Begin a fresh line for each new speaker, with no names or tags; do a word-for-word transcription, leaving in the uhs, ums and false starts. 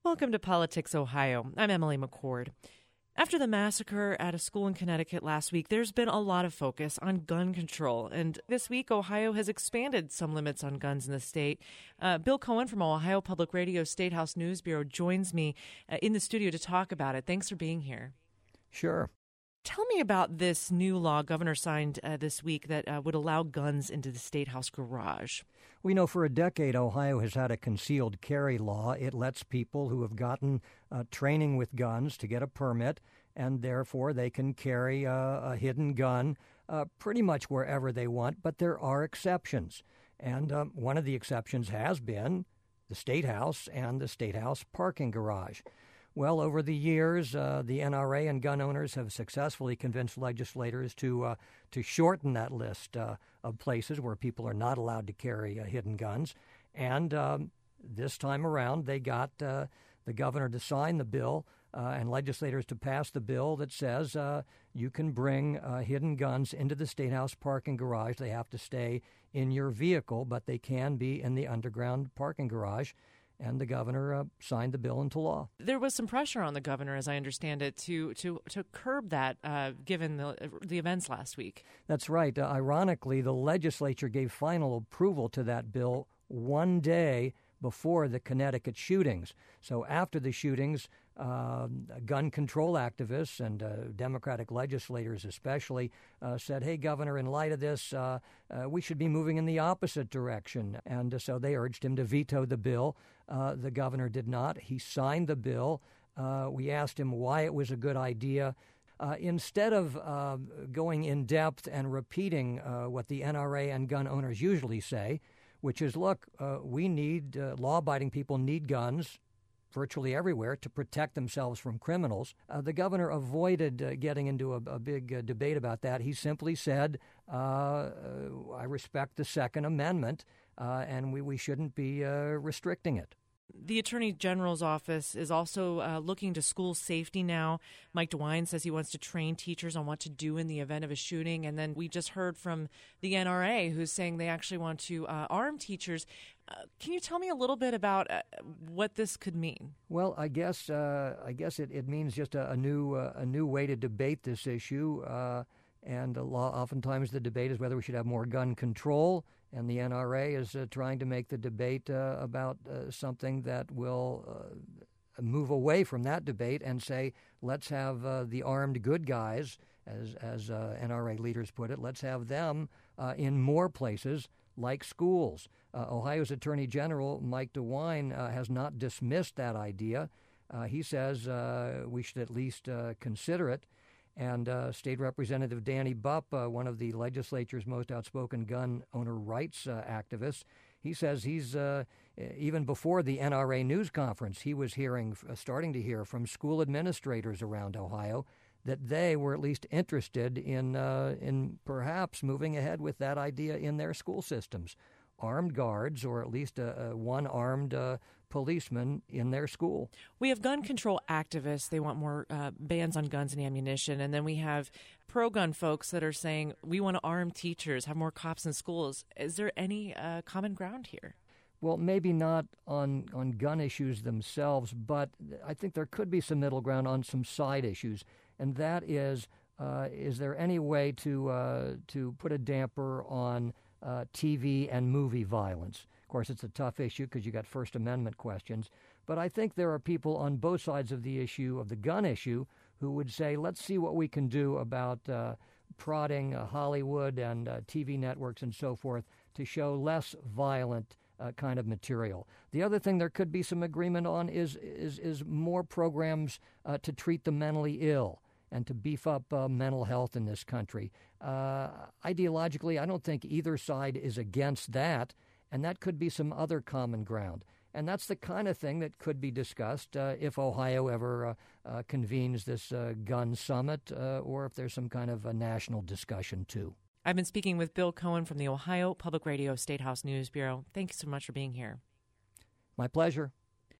Welcome to Politics Ohio. I'm Emily McCord. After the massacre at a school in Connecticut last week, there's been a lot of focus on gun control. And this week, Ohio has expanded some limits on guns in the state. Uh, Bill Cohen from Ohio Public Radio State House News Bureau joins me uh, in the studio to talk about it. Thanks for being here.
Sure.
Tell me about this new law Governor signed uh, this week that uh, would allow guns into the State House garage.
We know for a decade Ohio has had a concealed carry law. It lets people who have gotten uh, training with guns to get a permit, and therefore they can carry a, a hidden gun uh, pretty much wherever they want, but there are exceptions. And um, one of the exceptions has been the State House and the State House parking garage. Well, over the years, uh, the N R A and gun owners have successfully convinced legislators to uh, to shorten that list uh, of places where people are not allowed to carry uh, hidden guns. And um, this time around, they got uh, the governor to sign the bill uh, and legislators to pass the bill that says uh, you can bring uh, hidden guns into the State House parking garage. They have to stay in your vehicle, but they can be in the underground parking garage. And the governor uh, signed the bill into law.
There was some pressure on the governor, as I understand it, to to, to curb that, uh, given the the events last week.
That's right. Uh, ironically, the legislature gave final approval to that bill one day before the Connecticut shootings. So after the shootings, uh, gun control activists and uh, Democratic legislators especially uh, said, hey, Governor, in light of this, uh, uh, we should be moving in the opposite direction. And uh, so they urged him to veto the bill. Uh, the governor did not. He signed the bill. Uh, we asked him why it was a good idea. Uh, instead of uh, going in depth and repeating uh, what the N R A and gun owners usually say, which is, look, uh, we need, uh, law-abiding people need guns virtually everywhere to protect themselves from criminals. Uh, the governor avoided uh, getting into a, a big uh, debate about that. He simply said, uh, uh, I respect the Second Amendment, uh, and we, we shouldn't be uh, restricting it.
The Attorney General's office is also uh, looking to school safety now. Mike DeWine says he wants to train teachers on what to do in the event of a shooting. And then we just heard from the N R A, who's saying they actually want to uh, arm teachers. Uh, can you tell me a little bit about uh, what this could mean?
Well, I guess uh, I guess it, it means just a, a new uh, a new way to debate this issue. Uh, and a lot, oftentimes the debate is whether we should have more gun control. And the N R A is uh, trying to make the debate uh, about uh, something that will uh, move away from that debate and say, let's have uh, the armed good guys, as as uh, N R A leaders put it, let's have them uh, in more places like schools. Uh, Ohio's Attorney General, Mike DeWine, uh, has not dismissed that idea. Uh, he says uh, we should at least uh, consider it. And uh, State Representative Danny Bupp, uh, one of the legislature's most outspoken gun owner rights uh, activists, he says he's, uh, even before the N R A news conference, he was hearing, uh, starting to hear from school administrators around Ohio that they were at least interested in, uh, in perhaps moving ahead with that idea in their school systems. Armed guards, or at least a, a one armed uh, policeman in their school.
We have gun control activists. They want more uh, bans on guns and ammunition. And then we have pro-gun folks that are saying we want to arm teachers, have more cops in schools. Is there any uh, common ground here?
Well, maybe not on, on gun issues themselves, but I think there could be some middle ground on some side issues. And that is, uh, is there any way to uh, to put a damper on Uh, T V and movie violence? Of course, it's a tough issue because you got First Amendment questions. But I think there are people on both sides of the issue, of the gun issue, who would say, let's see what we can do about uh, prodding uh, Hollywood and uh, T V networks and so forth to show less violent uh, kind of material. The other thing there could be some agreement on is is, is more programs uh, to treat the mentally ill and to beef up uh, mental health in this country. Uh, ideologically, I don't think either side is against that, and that could be some other common ground. And that's the kind of thing that could be discussed uh, if Ohio ever uh, uh, convenes this uh, gun summit uh, or if there's some kind of a national discussion, too.
I've been speaking with Bill Cohen from the Ohio Public Radio State House News Bureau. Thanks so much for being here.
My pleasure.